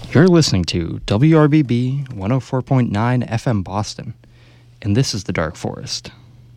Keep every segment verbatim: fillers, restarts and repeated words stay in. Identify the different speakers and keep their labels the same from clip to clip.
Speaker 1: You're listening to W R B B one oh four point nine F M Boston, and this is The Dark Forest.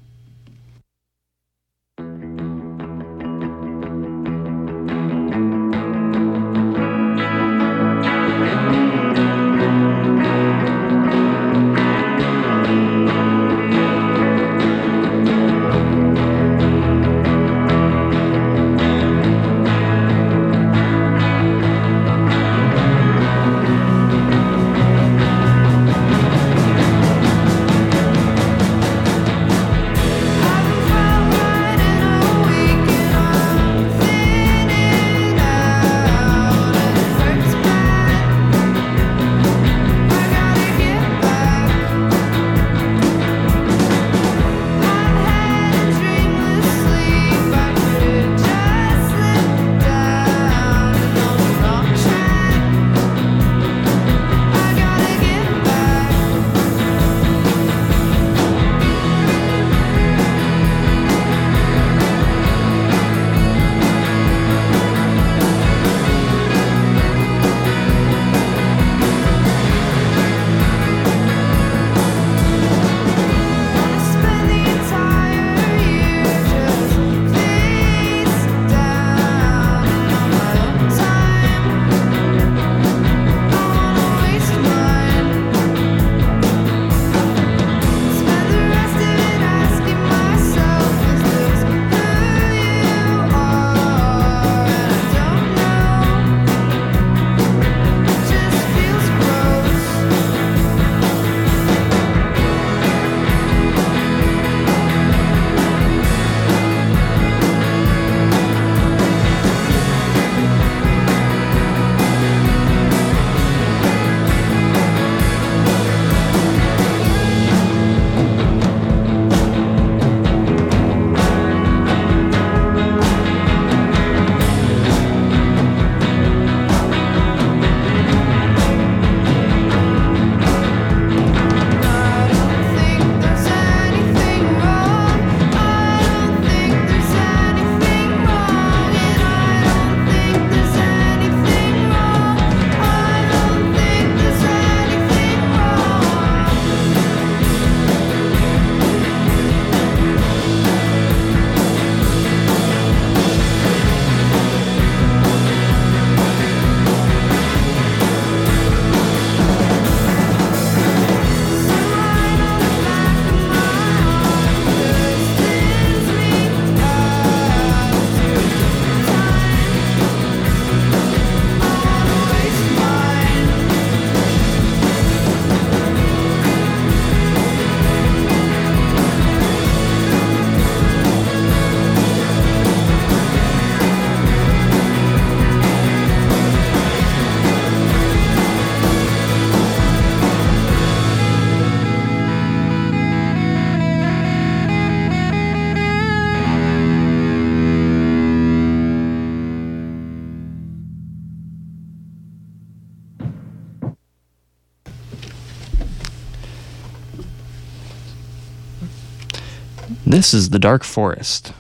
Speaker 1: This is The Dark Forest.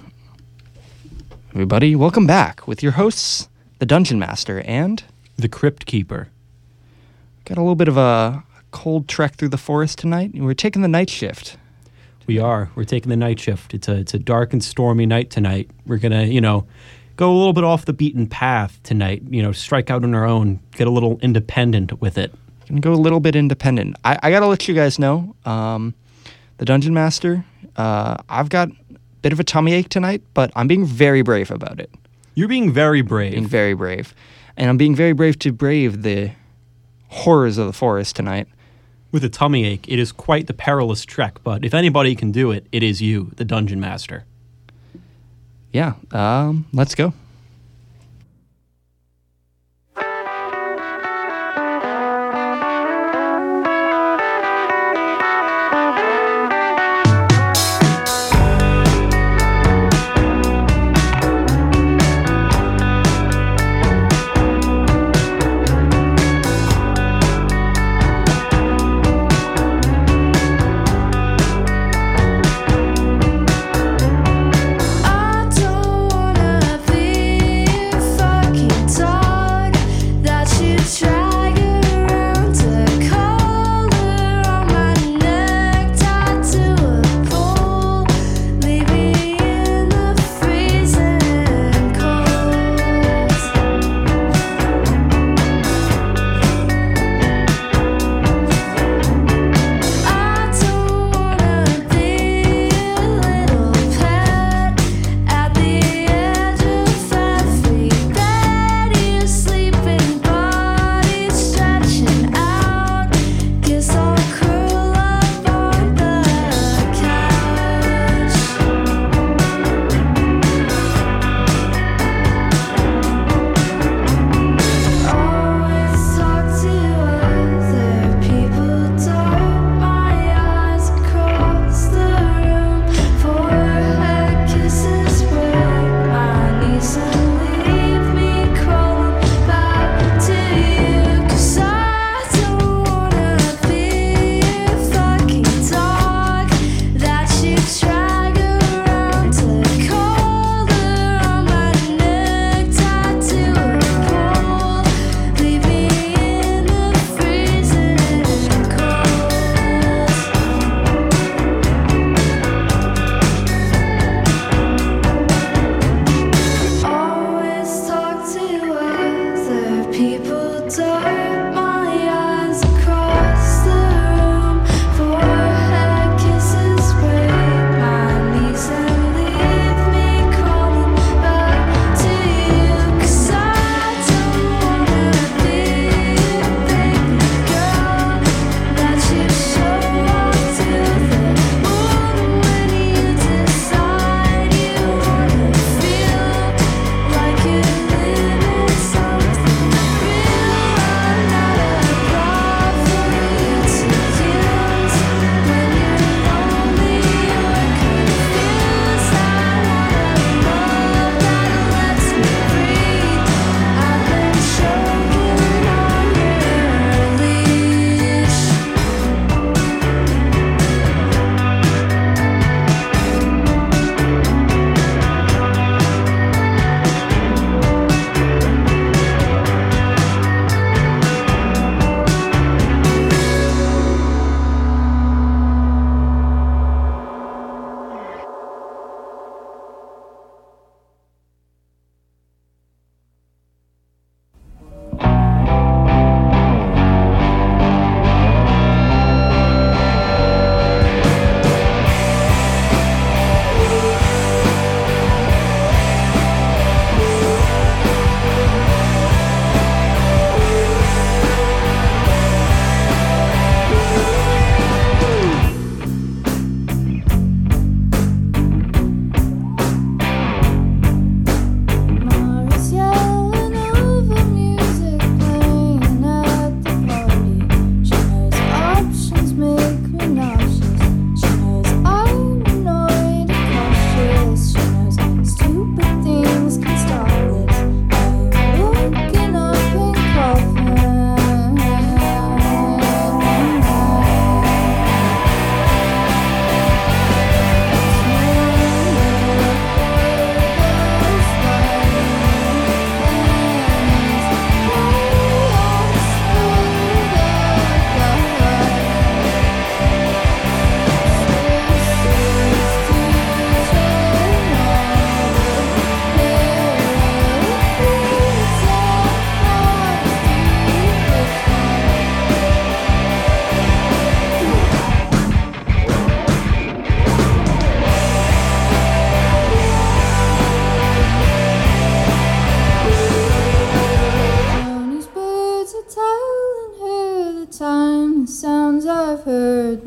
Speaker 1: Everybody, welcome back with your hosts, the Dungeon Master and
Speaker 2: the Crypt Keeper.
Speaker 1: Got a little bit of a cold trek through the forest tonight. We're taking the night shift.
Speaker 2: We are. We're taking the night shift. It's a it's a dark and stormy night tonight. We're gonna, you know, go a little bit off the beaten path tonight. You know, strike out on our own, get a little independent with it.
Speaker 1: Gonna go a little bit independent. I, I gotta let you guys know, um, the Dungeon Master. Uh, I've got a bit of a tummy ache tonight, but I'm being very brave about it.
Speaker 2: You're being very brave.
Speaker 1: Being very brave. And I'm being very brave to brave the horrors of the forest tonight.
Speaker 2: With a tummy ache, it is quite the perilous trek, but if anybody can do it, it is you, the Dungeon Master.
Speaker 1: Yeah, um, let's go.
Speaker 3: I don't wanna be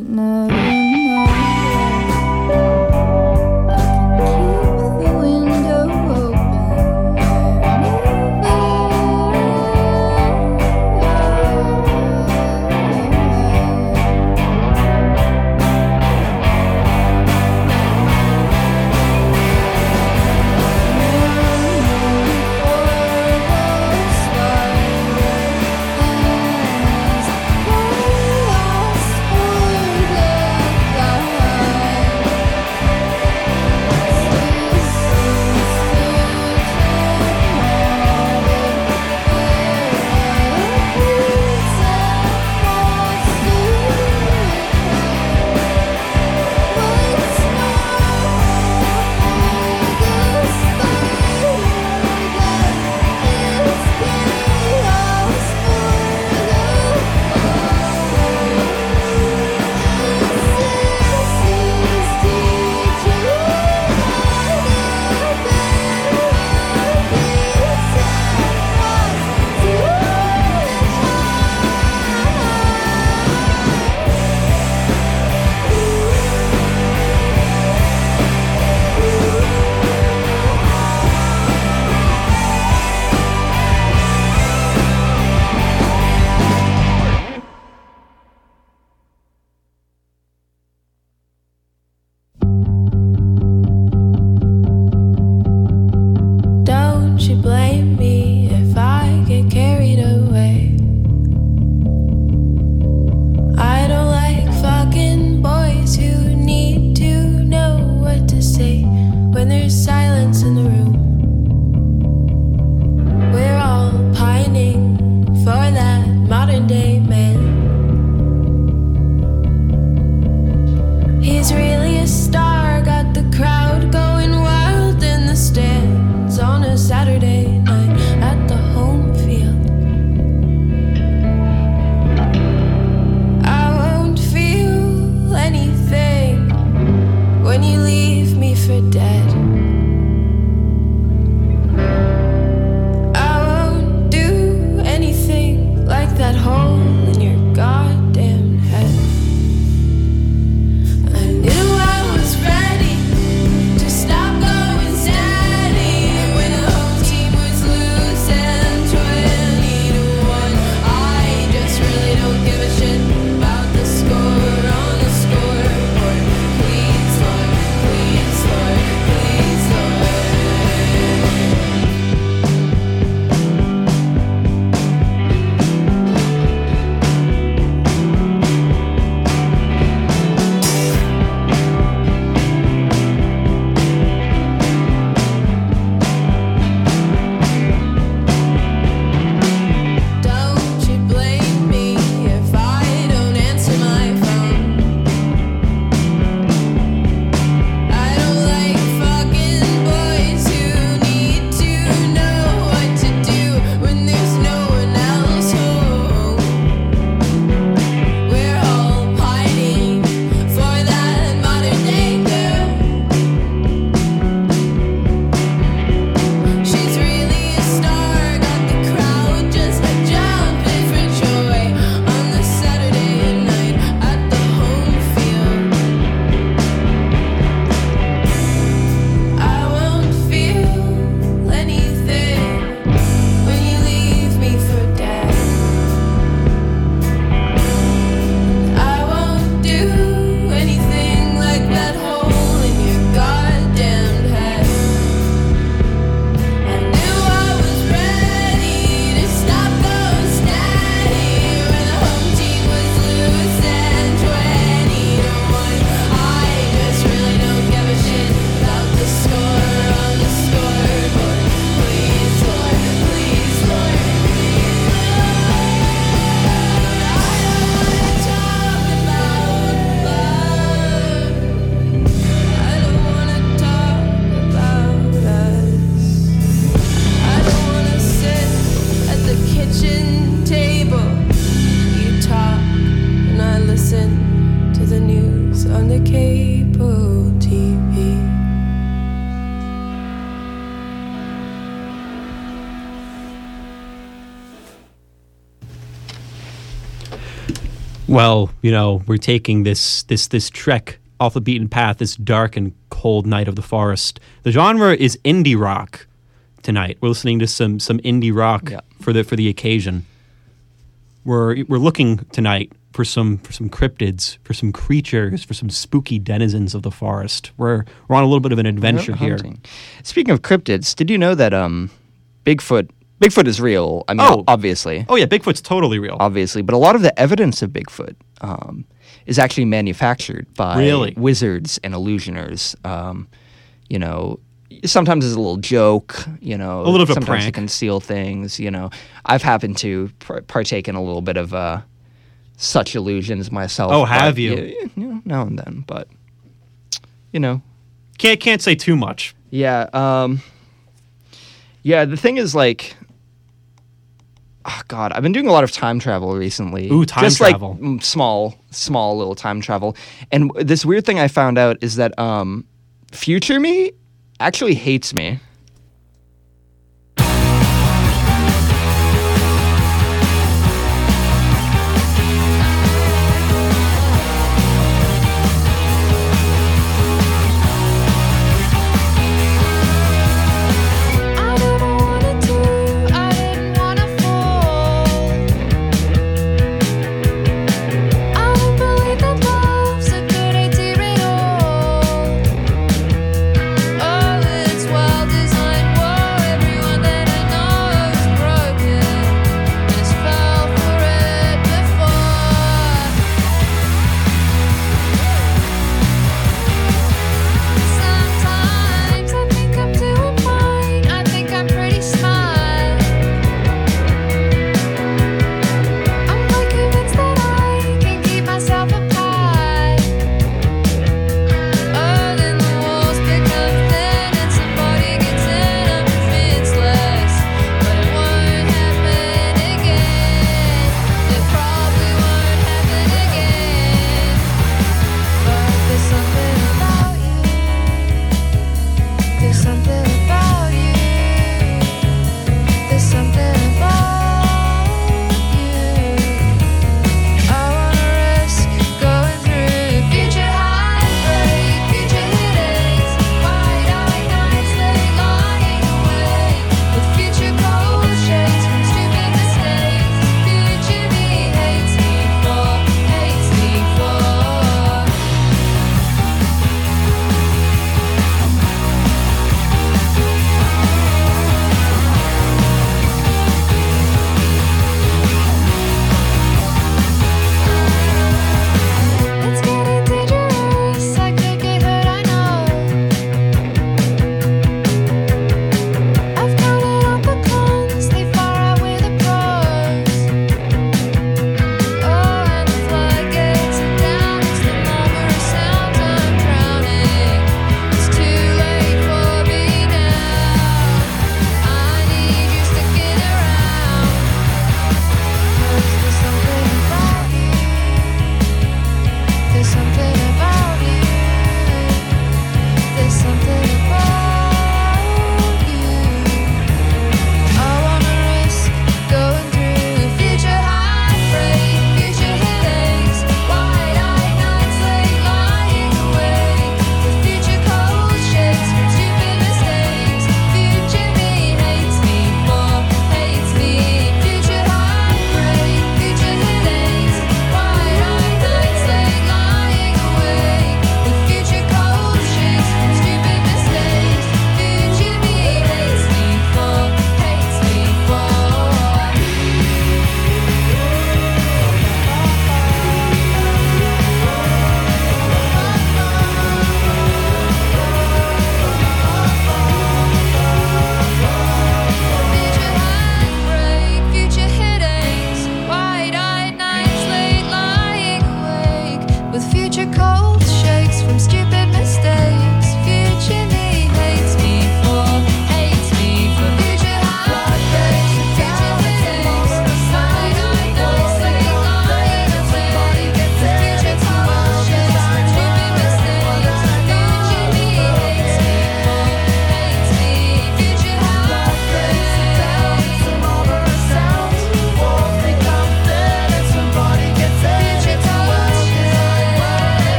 Speaker 3: but never know. I can keep the window open
Speaker 2: Well, you know, we're taking this this this trek off the beaten path, this dark and cold night of the forest. The genre is indie rock tonight. We're listening to some some indie rock
Speaker 1: Yeah.
Speaker 2: for the for the occasion. We're we're looking tonight for some for some cryptids, for some creatures, for some spooky denizens of the forest. We're we're on a little bit of an adventure here.
Speaker 1: Hunting. Speaking of cryptids, did you know that um, Bigfoot Bigfoot is real? I mean,
Speaker 2: Oh.
Speaker 1: obviously,
Speaker 2: Oh yeah, Bigfoot's totally real.
Speaker 1: obviously, but a lot of the evidence of Bigfoot um, is actually manufactured by
Speaker 2: Really?
Speaker 1: wizards and illusioners. Um, you know, sometimes it's a little joke. You know,
Speaker 2: A little bit of a
Speaker 1: sometimes to
Speaker 2: prank.
Speaker 1: conceal things. You know, I've happened to par- partake in a little bit of uh, such illusions myself.
Speaker 2: Oh,
Speaker 1: but,
Speaker 2: have you?
Speaker 1: yeah, you know, now and then, but you know,
Speaker 2: Can't can't say too much.
Speaker 1: yeah. Um, yeah, the thing is, like, oh God, I've been doing a lot of time travel recently.
Speaker 2: Ooh, time
Speaker 1: Just
Speaker 2: travel.
Speaker 1: like mm, small, small little time travel. And w- this weird thing I found out is that um, future me actually hates me.
Speaker 3: I didn't wanna do, I didn't wanna fall. I don't believe that love's a good idea at all. Oh, it's wild as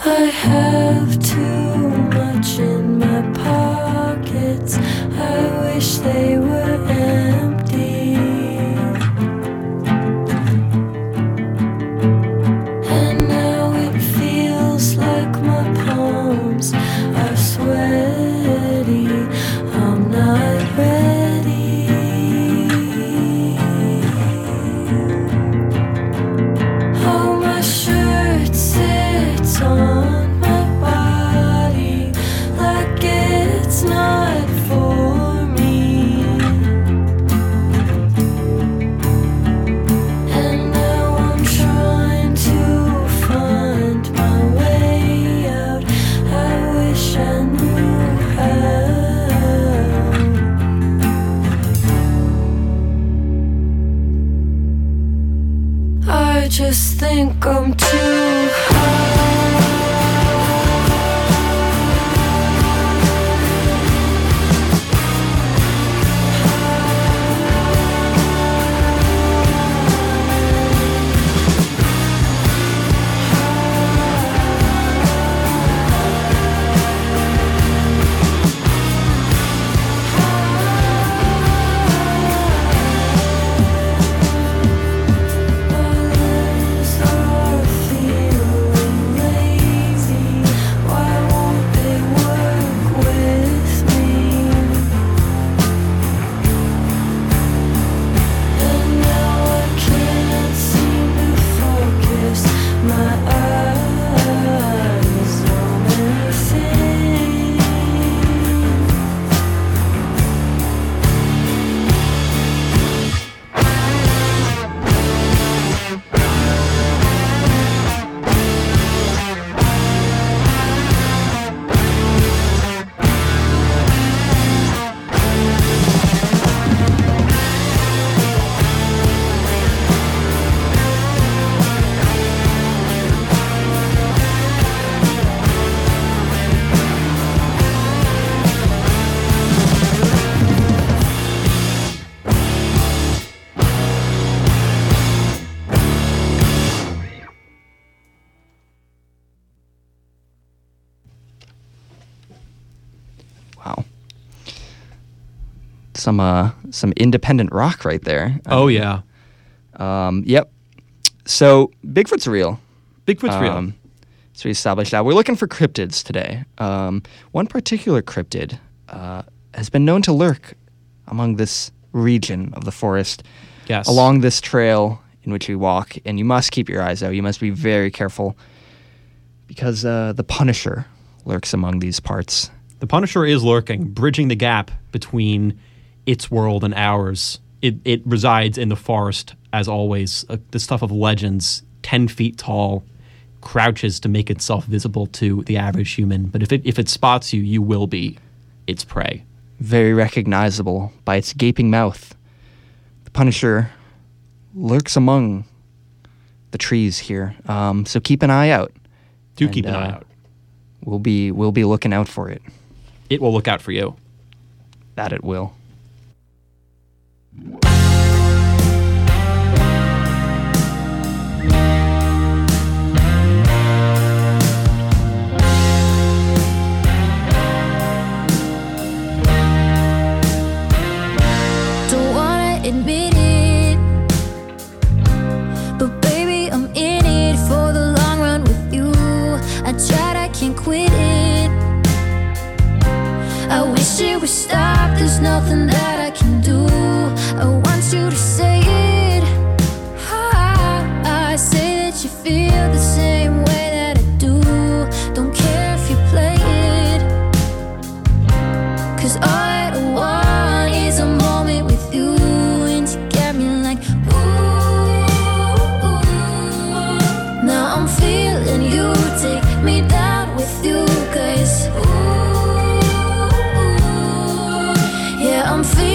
Speaker 3: I have too much in my pockets. I wish they were empty. And now it feels like my palms are sweaty. I'm not ready. Oh, my shirt sits on my body like it's not for me. And now I'm trying to find my way out. I wish I knew how. I just think I'm too high.
Speaker 1: Wow. Some uh some independent rock right there.
Speaker 2: Oh yeah,
Speaker 1: Um, yep. So Bigfoot's real.
Speaker 2: Bigfoot's real.
Speaker 1: Um, so we established that. We're looking for cryptids today. Um, one particular cryptid uh, has been known to lurk among this region of the forest,
Speaker 2: Yes.
Speaker 1: along this trail in which we walk, and you must keep your eyes out. You must be very careful because uh, the Punisher lurks among these parts.
Speaker 2: The Punisher is lurking, bridging the gap between its world and ours. It it resides in the forest, as always. Uh, the stuff of legends, ten feet tall, crouches to make itself visible to the average human. But if it if it spots you, you will be its prey.
Speaker 1: Very recognizable by its gaping mouth. The Punisher lurks among the trees here, um, so keep an eye out.
Speaker 2: Do
Speaker 1: And,
Speaker 2: keep an
Speaker 1: uh,
Speaker 2: eye out.
Speaker 1: We'll be we'll be looking out for it.
Speaker 2: It will look out for you.
Speaker 1: That it will.
Speaker 3: Don't wanna admit it, but baby, I'm in it for the long run with you. I tried, I can't quit it. I wish it would stop, there's nothing that I can do. I want you to say it. I, I say that you feel the same way that I do. Don't care if you play it, 'cause all I want is a moment with you. And you got me like, ooh, ooh. Now I'm feeling you, take me down with you, 'cause ooh, yeah, I'm feeling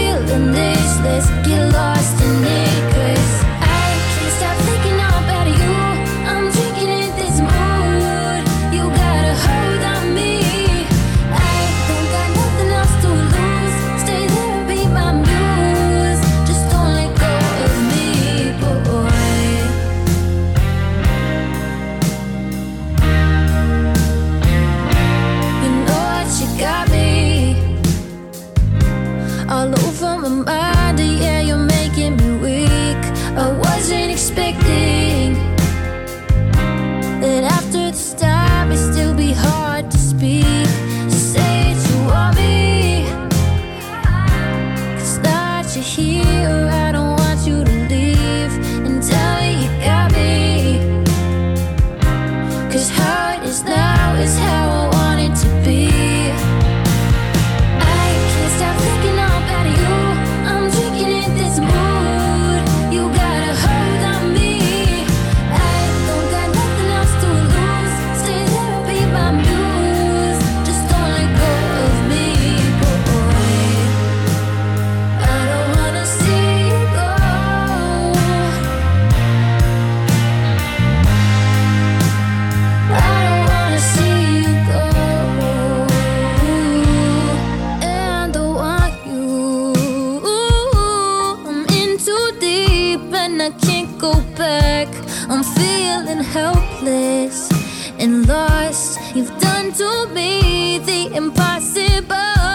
Speaker 3: back. I'm feeling helpless and lost. You've done to me the impossible.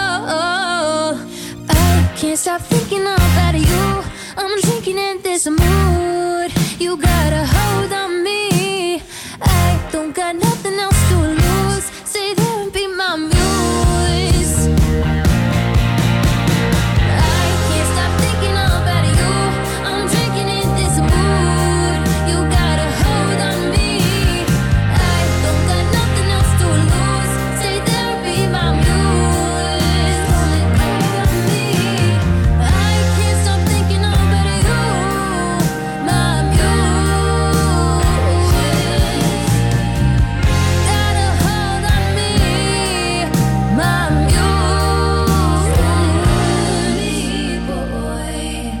Speaker 3: I can't stop thinking about you. I'm drinking in this mood. You got a hold on me. I don't got nothing else to lose. Stay there and be my muse. I can't stop thinking about you. I'm drinking in this mood. You got a hold on me. I don't got nothing else to lose. Stay there and be my muse. Hold on me. I can't stop thinking about you, my muse. Got a hold on me, my muse. Boy.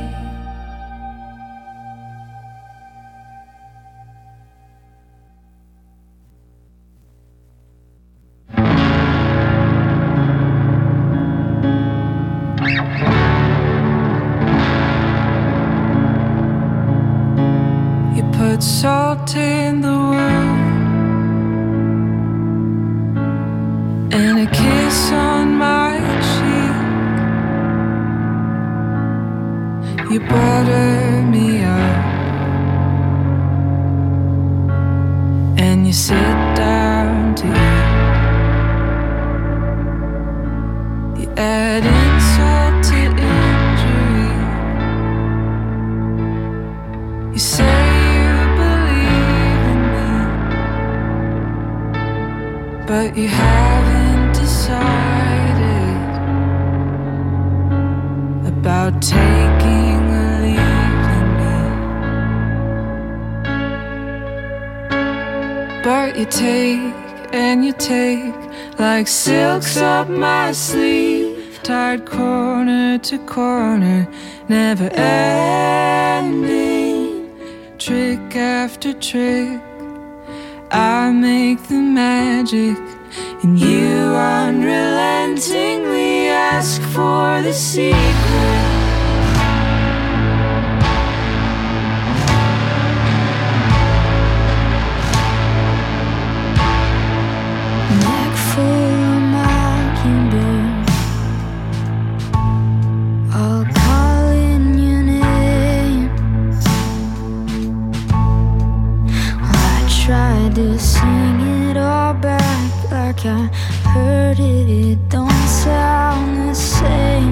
Speaker 4: You put salt in the wound and a kiss on my cheek. You butter me up and you sit down to eat. You add insult to injury. You say you believe in me, but you haven't decided about taking or leaving me. But you take and you take like silks up my sleeve, tied corner to corner, never ending. Trick after trick, I make the magic, and you unrelentingly ask for the secret.
Speaker 3: Neck full of mockingbirds, all calling your name. Well, I tried to sing it all back like I heard it. It don't sound the same.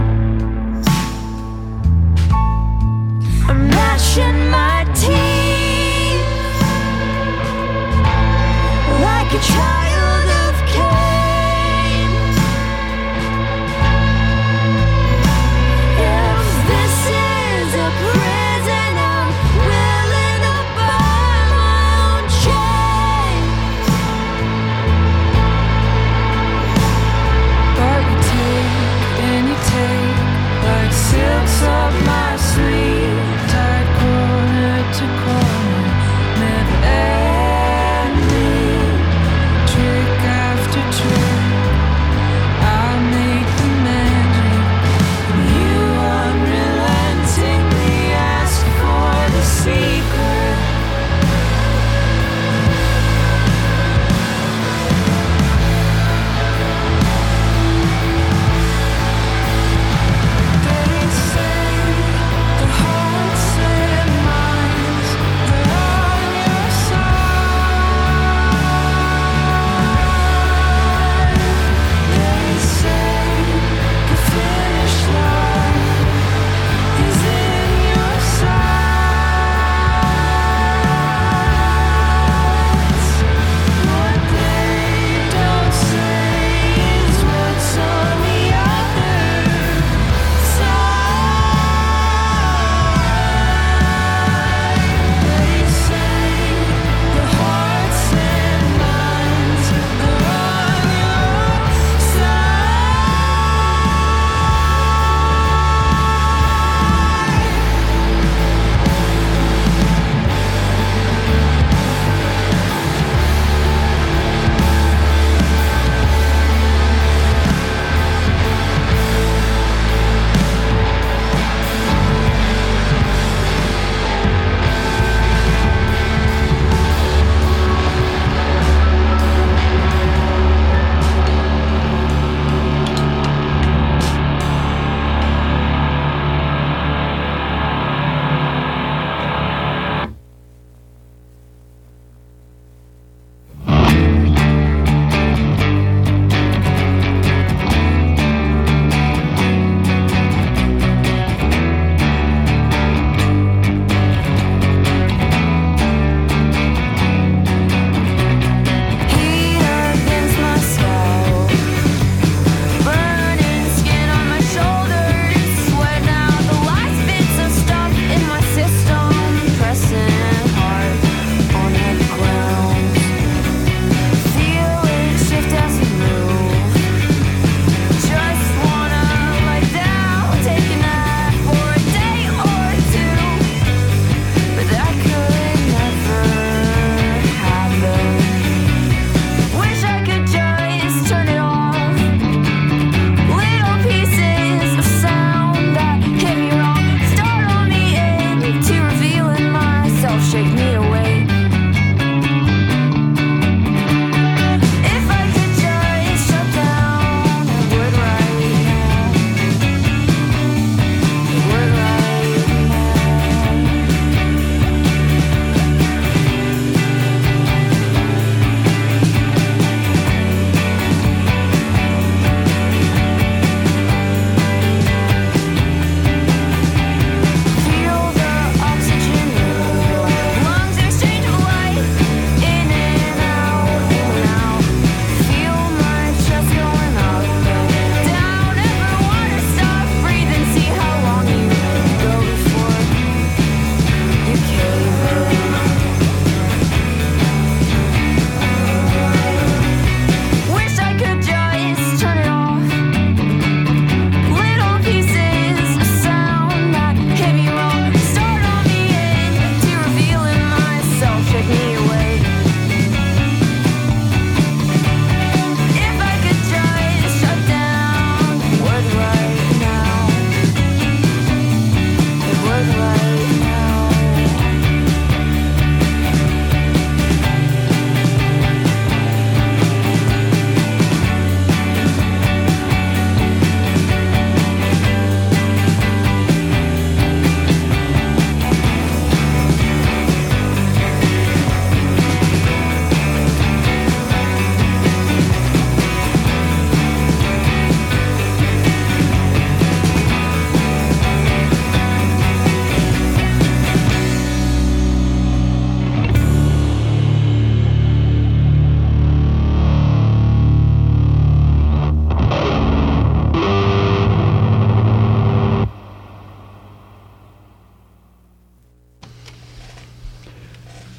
Speaker 3: I'm gnashing my teeth like a child of Cain. If this is a prison, I'm willing to buy my own chain.
Speaker 4: But you take and you take like silks up my sleeve, tied corner to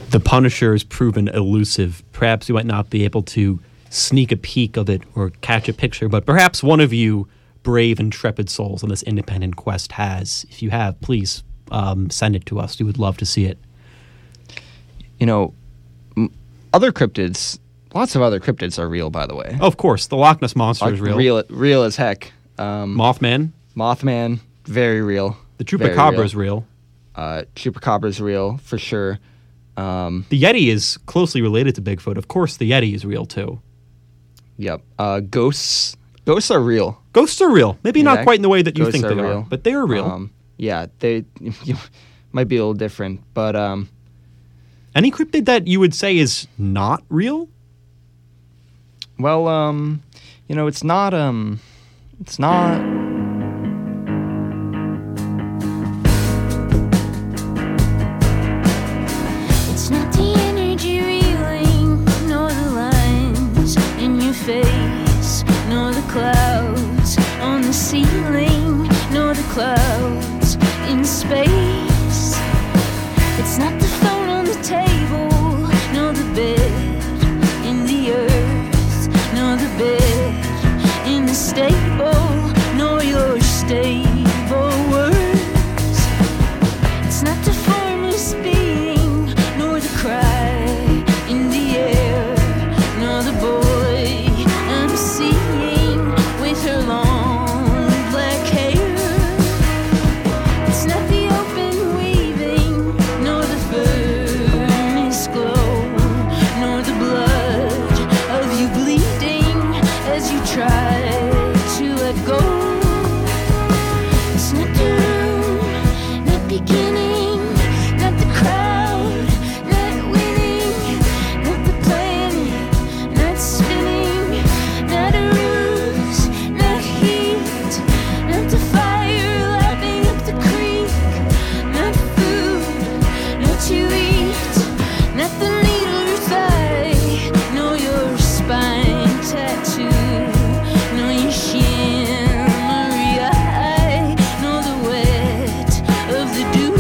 Speaker 2: The Punisher is proven elusive. Perhaps you might not be able to sneak a peek of it or catch a picture, but perhaps one of you brave, intrepid souls on this independent quest has. If you have, please um, send it to us. We would love to see it.
Speaker 1: You know, m- other cryptids, lots of other cryptids are real, by the way.
Speaker 2: Oh, of course, the Loch Ness Monster
Speaker 1: Like,
Speaker 2: is real.
Speaker 1: Real, real as heck. Um,
Speaker 2: Mothman.
Speaker 1: Mothman, very real.
Speaker 2: The
Speaker 1: Very
Speaker 2: Chupacabra
Speaker 1: real.
Speaker 2: is real.
Speaker 1: Uh, Chupacabra's real, for sure. Um,
Speaker 2: The Yeti is closely related to Bigfoot. Of course, the Yeti is real, too.
Speaker 1: yep. Uh, ghosts. Ghosts are real.
Speaker 2: Ghosts are real. Maybe
Speaker 1: Yeah,
Speaker 2: not quite in the way that you
Speaker 1: ghosts
Speaker 2: think
Speaker 1: are
Speaker 2: they
Speaker 1: real.
Speaker 2: are, but they are real.
Speaker 1: Um, yeah, they might be a little different, but um,
Speaker 2: Any cryptid that you would say is not real?
Speaker 1: well, um, you know, it's not um, it's not.
Speaker 3: It's not the energy reeling, nor the lines in your face, nor the clouds on the ceiling, nor the clouds in space. It's not the phone on the table, nor the bed in the earth, nor the bed in the stable, nor your stable words. It's not the formless being, nor the cry in the air, nor the boy I'm seeing with her long black hair. It's not the open weaving, nor the furnace glow, nor the blood of you bleeding as you try to let go. It's not the room, not beginning, not the crowd, not winning, not the planet, not spinning, not a ruse, not heat, not the fire lapping up the creek, not food, not you eat, not the needle your thigh, nor your spine tattoo, nor your shimmery eye, nor the wet of the dew.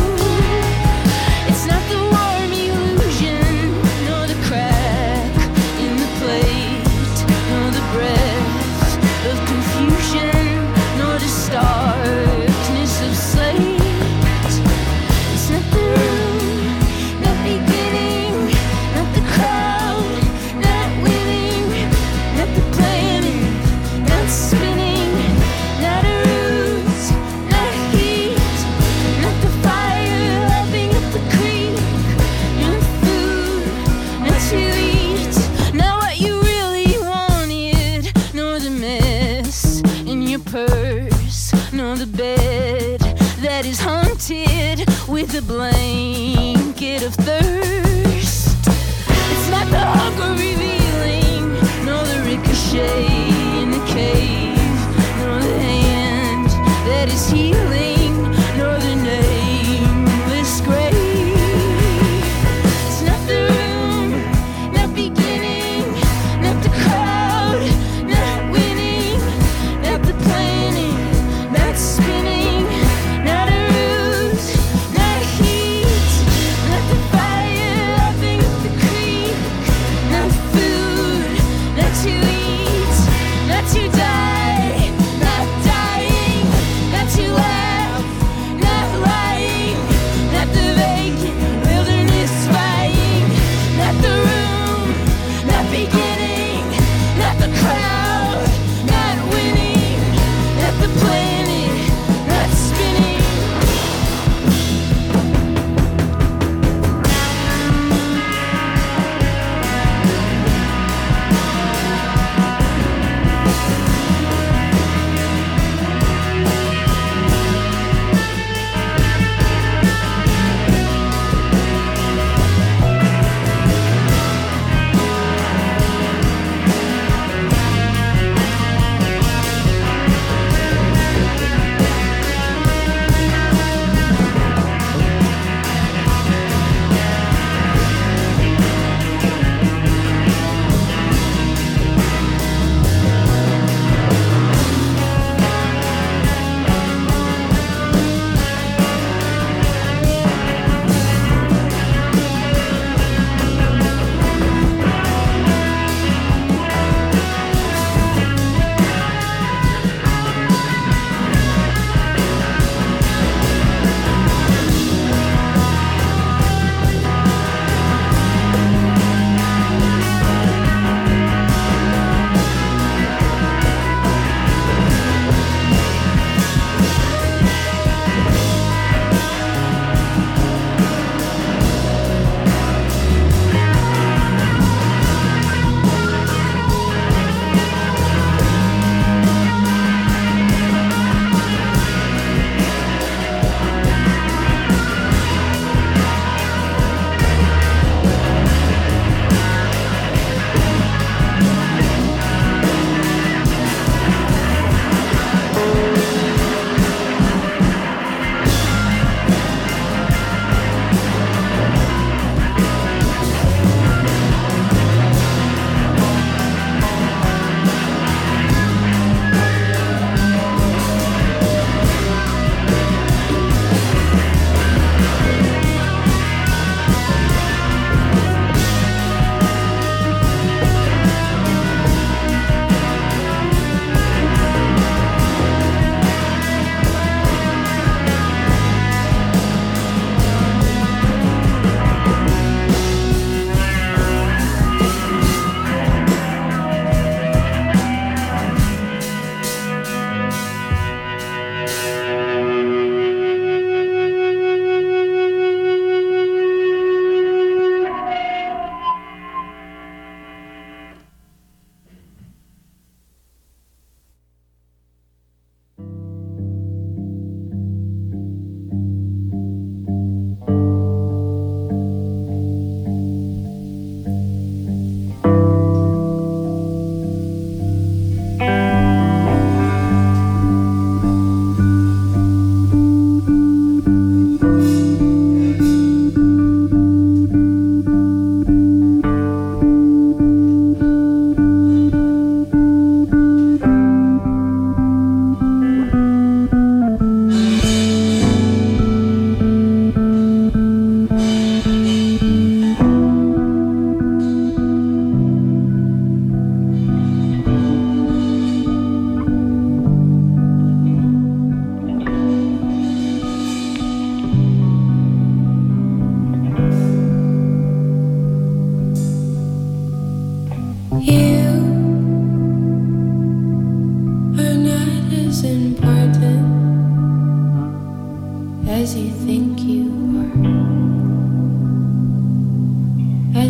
Speaker 3: It's not the warm illusion, nor the crack in the plate, nor the breath of confusion, nor the starkness of slate. It's not the room, not beginning, not the crowd, not winning, not the planet, not spinning, not a ruse, not heat, not the fire lapping up the creek, not food, not to eat, not what you really wanted, nor the mess in your purse, nor the bed that is haunted with a blanket of thirst. It's not the hunger revealing, nor the ricochet in the cave, nor the hand that is healing, nor the nameless grave. It's not the room, not beginning, not the crowd, not winning, not the planet, not spinning, not a ruse, not heat,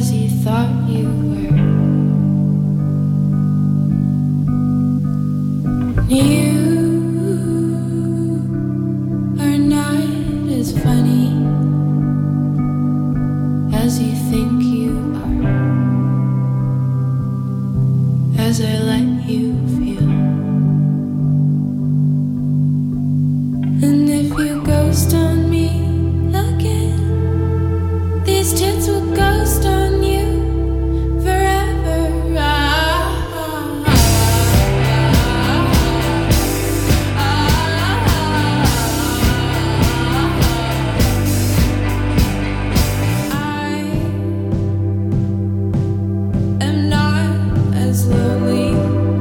Speaker 3: as you thought you were. You are not as funny as you think you are, as I let you feel. And if you ghost on me again, these tits will ghost on you forever. I am not as lonely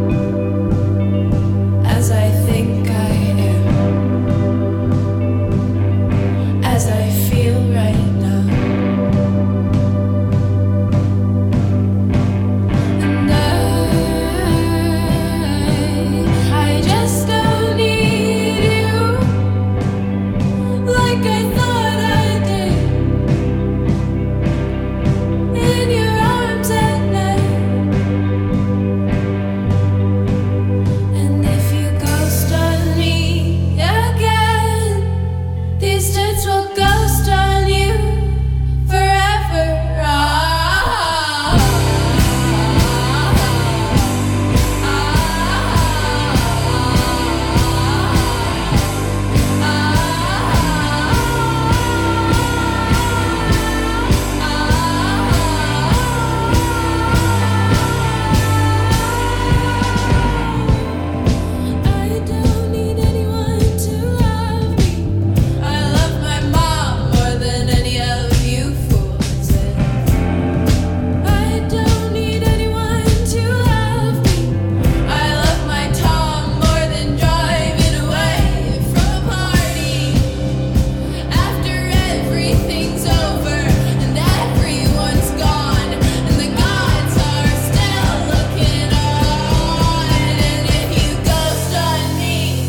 Speaker 3: as I think I am, as I feel right now. And I, I just don't need you like I thought I did, in your arms at night. And if you ghost on me again, these tits will ghost on you forever. I don't need anyone to love me. I love my mom more than any of you fools did. I don't need anyone to love me. I love my Tom more than driving away from a party after everything's over and everyone's gone and the gods are still looking on. And if you ghost on me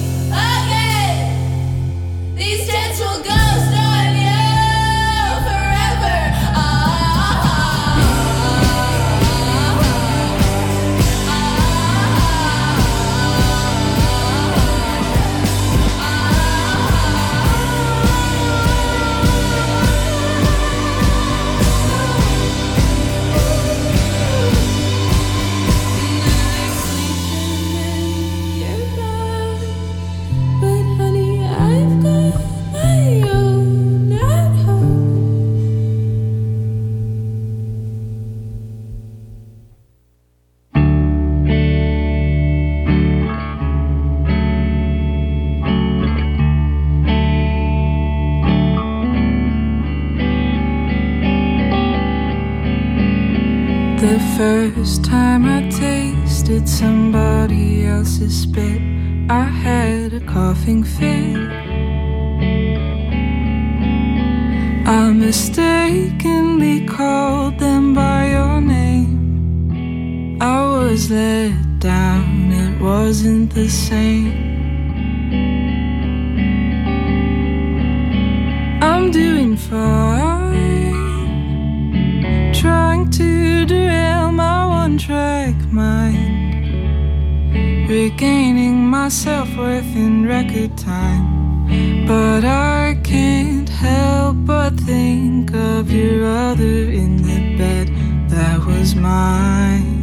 Speaker 3: again, these tits will ghost on you forever. But honey, I've got my own at home.
Speaker 4: The first time I tasted somebody else's spit, I had a coughing fit. I mistakenly called them by your name. I was let down, it wasn't the same. I'm doing fine, trying to derail my one-track mind, regaining my self-worth in record time. But I can't help but think of your other in the bed that was mine.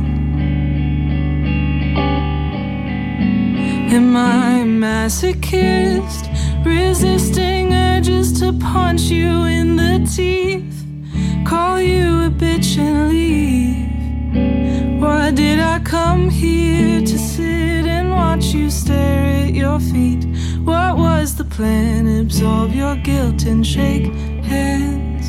Speaker 4: Am I a masochist, resisting urges to punch you in the teeth, call you a bitch and leave? Why did I come here to sit and watch you stare at your feet? What was the plan? Absolve your guilt and shake hands.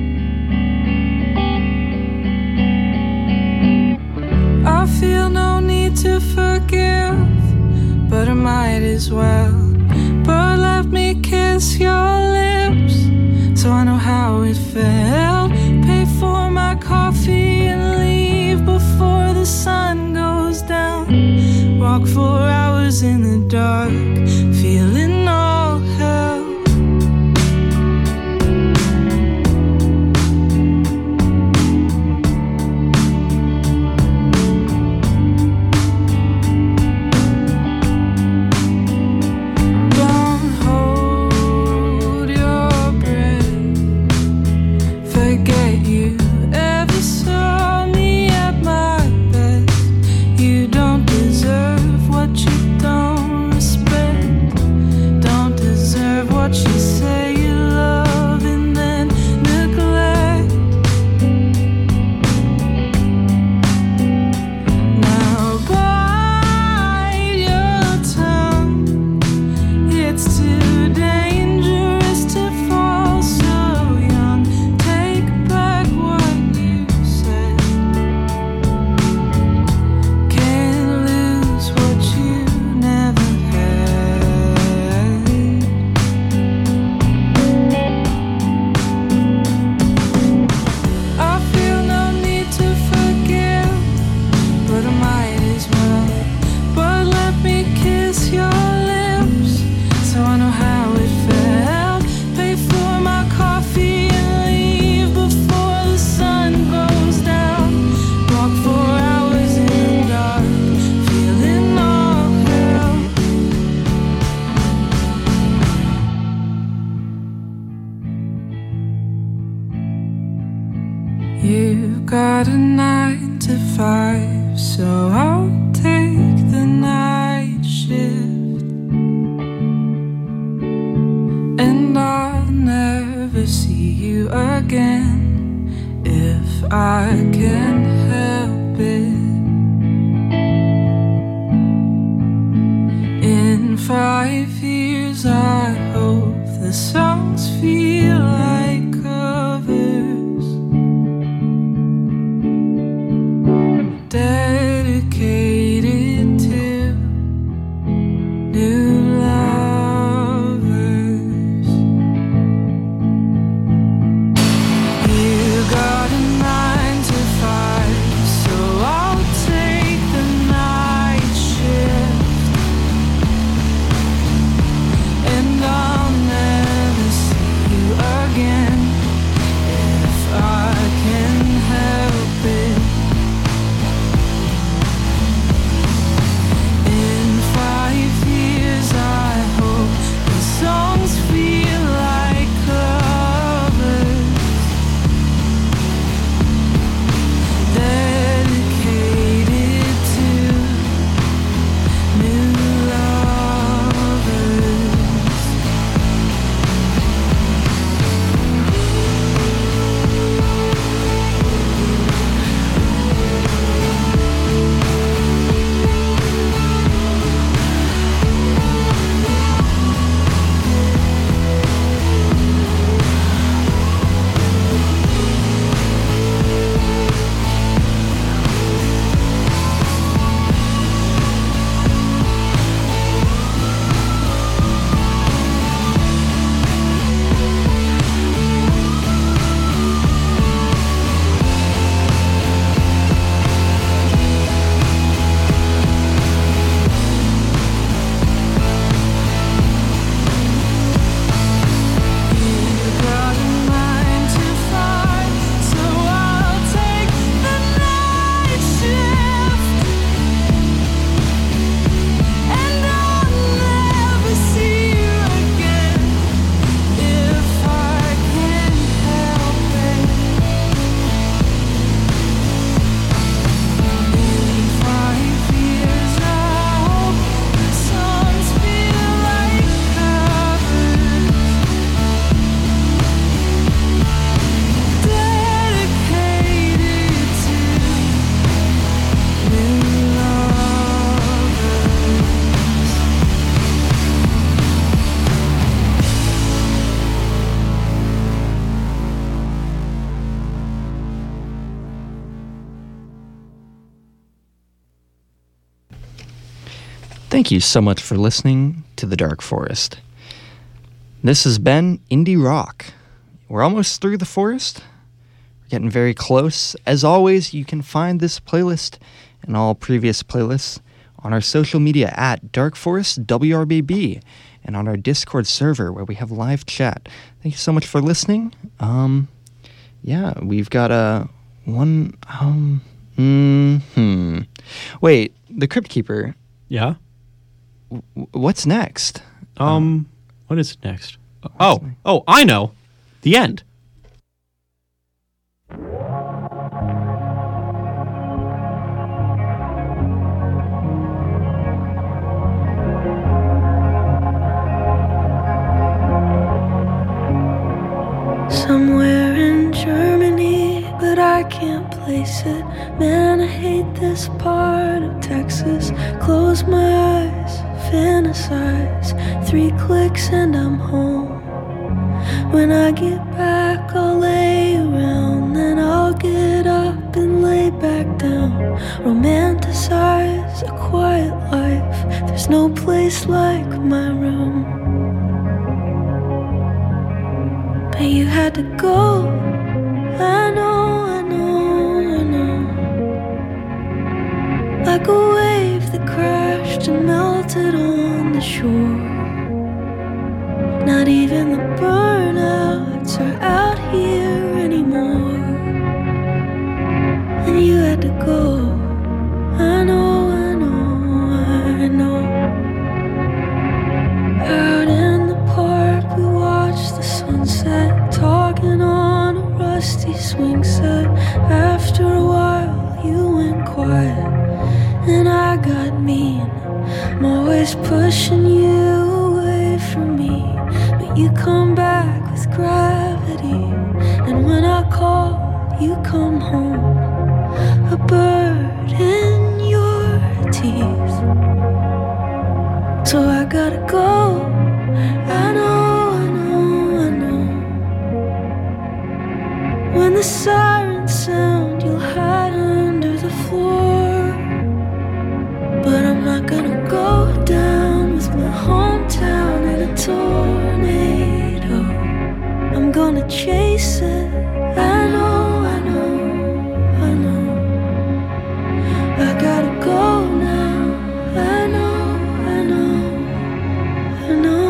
Speaker 4: I feel no need to forgive, but I might as well. But let me kiss your lips, so I know how it felt. Pay for my coffee and leave before the sun goes down. Walk four hours in the dark, feeling all hell. that you ever saw me at my best. You don't deserve what you don't respect. Don't deserve what you say you love and then neglect. Now bite your tongue. It's too dangerous to fall so young. Take back what you said. Can't lose what you never had. I feel no need to forgive, but I might as well. But let me kiss your lips, so I know how it felt. Pay for my coffee and leave before the sun goes down. Walk for hours in the dark, feeling all hell. You got a nine to five, so I'll take the night shift. And I'll never see you again if I can help it. In five years, I hope the songs feel like covers. Dedicated to new lovers. You got a nine to five, so I'll take the night shift. And I'll never see you again if I can help it. In five years, I hope the songs feel like covers. Dedicated to new lovers. You got a nine to five, so I'll take the night shift. And I'll never see you again if I can help it. In five years, I hope the songs feel like covers. Dedicated to new lovers.
Speaker 1: Thank you so much for listening to The Dark Forest. This has been Indie Rock. We're almost through the forest. We're getting very close. As always, you can find this playlist and all previous playlists on our social media at Dark Forest W R B B and on our Discord server where we have live chat. Thank you so much for listening. Um, yeah, we've got a one. Um, hmm. Wait, the Crypt Keeper.
Speaker 2: Yeah.
Speaker 1: w- What's next?
Speaker 2: Um, what is next? Oh, oh, I know. The end.
Speaker 4: but I can't place it. Man, I hate this part of Texas. Close my eyes, fantasize. Three clicks and I'm home. When I get back, I'll lay around. Then I'll get up and lay back down. Romanticize a quiet life. There's no place like my room. But you had to go. I know, I know, I know. Like a wave that crashed and melted on the shore. Not even the burnouts are out here anymore. And you had to go. I know, I know, I know. Out in the park we watched the sunset, talking on a rusty swing set. After a while you went quiet and I got mean. I'm always pushing you away from me, but you come back with gravity. And when I call, you come home. A bird in your teeth. So I gotta go. I know, I know, I know. When the sirens sound, you'll hide under the floor. But I'm not gonna go down with my hometown in a tornado. I'm gonna chase it. I know, I know, I know. I gotta go now. I know, I know, I know.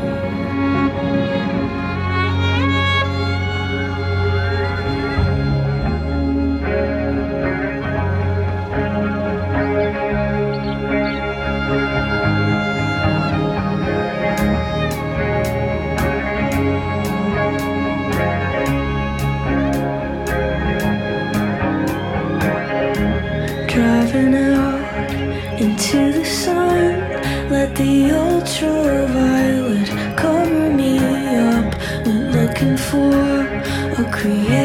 Speaker 4: Driving out into the sun, let the ultraviolet cover me up. We're looking for a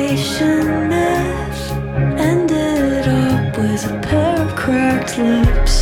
Speaker 4: creation myth. Ended up with a pair of cracked lips